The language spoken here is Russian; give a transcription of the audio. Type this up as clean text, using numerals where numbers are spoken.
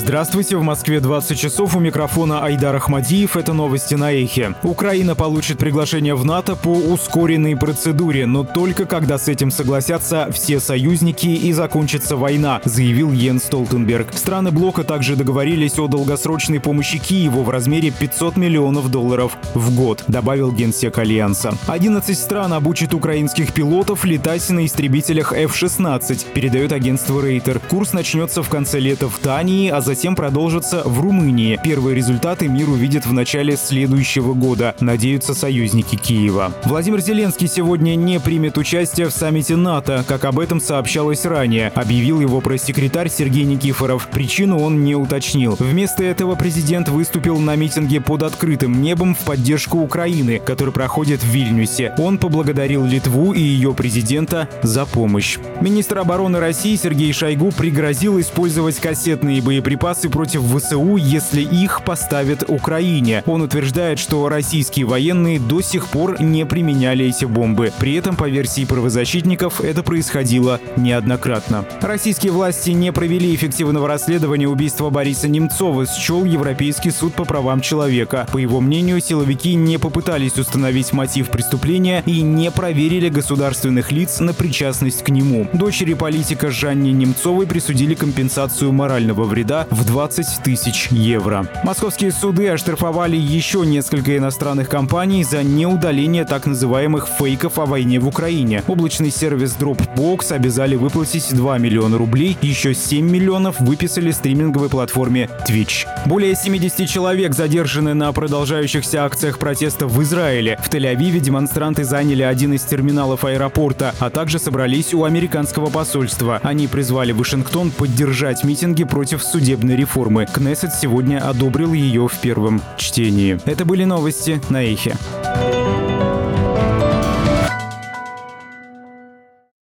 Здравствуйте, в Москве 20 часов, у микрофона Айдар Ахмадиев, это новости на Эхе. Украина получит приглашение в НАТО по ускоренной процедуре, но только когда с этим согласятся все союзники и закончится война, заявил Йенс Столтенберг. Страны блока также договорились о долгосрочной помощи Киеву в размере $500 миллионов в год, добавил генсек Альянса. 11 стран обучат украинских пилотов летать на истребителях F-16, передает агентство Рейтер. Курс начнется в конце лета в Дании, а затем продолжится в Румынии. Первые результаты мир увидит в начале следующего года, надеются союзники Киева. Владимир Зеленский сегодня не примет участие в саммите НАТО, как об этом сообщалось ранее, объявил его пресс-секретарь Сергей Никифоров. Причину он не уточнил. Вместо этого президент выступил на митинге под открытым небом в поддержку Украины, который проходит в Вильнюсе. Он поблагодарил Литву и ее президента за помощь. Министр обороны России Сергей Шойгу пригрозил использовать кассетные боеприпасы против ВСУ, если их поставят Украине. Он утверждает, что российские военные до сих пор не применяли эти бомбы. При этом, по версии правозащитников, это происходило неоднократно. Российские власти не провели эффективного расследования убийства Бориса Немцова, счел Европейский суд по правам человека. По его мнению, силовики не попытались установить мотив преступления и не проверили государственных лиц на причастность к нему. Дочери политика Жанне Немцовой присудили компенсацию морального вреда в 20 тысяч евро. Московские суды оштрафовали еще несколько иностранных компаний за неудаление так называемых фейков о войне в Украине. Облачный сервис Dropbox обязали выплатить 2 миллиона рублей, еще 7 миллионов выписали стриминговой платформе Twitch. Более 70 человек задержаны на продолжающихся акциях протеста в Израиле. В Тель-Авиве демонстранты заняли один из терминалов аэропорта, а также собрались у американского посольства. Они призвали Вашингтон поддержать митинги против судебной реформы. Кнессет сегодня одобрил ее в первом чтении. Это были новости на Эхе.